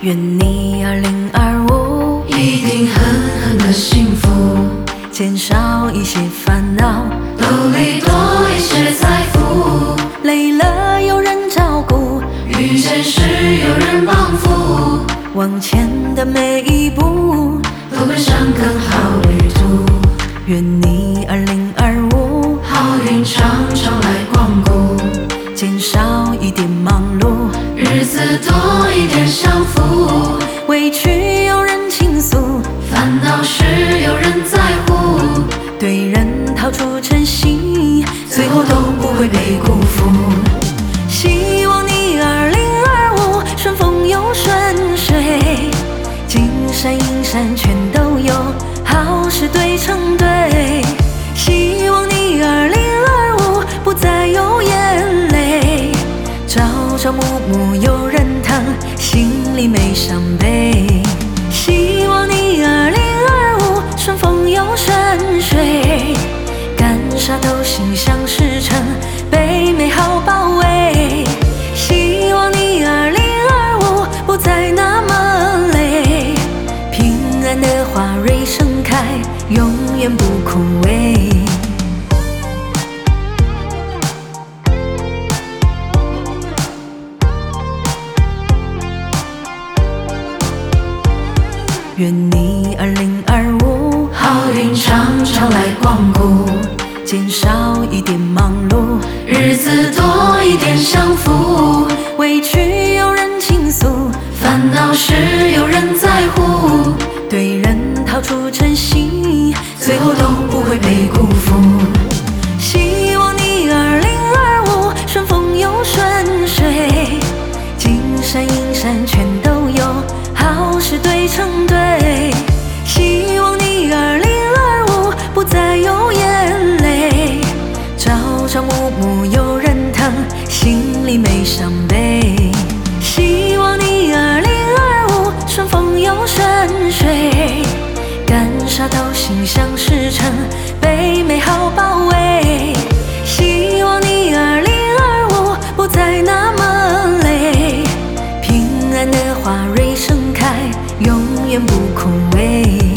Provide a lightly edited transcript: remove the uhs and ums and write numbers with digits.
愿你2025 一定狠狠的幸福， 减少一些烦恼， 兜里多一些财富， 累了有人照顾， 遇见时有人帮扶， 往前的每一步都奔向更好旅途。 愿你2025 好运常常来光顾， 减少一点忙碌， 日子多一点享福， 委屈有人倾诉， 烦恼时有人在乎， 对人掏出真心， 最后都不会被辜负。 希望你2025顺风又顺水，金山银山全都有，好事对成对。希望你2025不再有眼泪，朝朝暮暮有人疼，心里没伤悲。希望你2025顺风又顺水，干啥都心想事成，被美好包围。希望你2025不再那么累，平安的花蕊盛开，永远不枯萎。愿你2025 好运常常来光顾， 减少一点忙碌， 日子多一点享福， 委屈有人倾诉， 烦恼时有人在乎， 对人掏出真心， 最后都不会被辜负。 希望你2025顺风又顺水，金山银山全都有，好事对成对。希望你2025不再有眼泪，朝朝暮暮有人疼，心里没伤悲。希望你2025顺风又顺水，干啥都心想事成，被美好包围。希望你2025不再那么累，平安的花蕊盛开，永远不枯萎。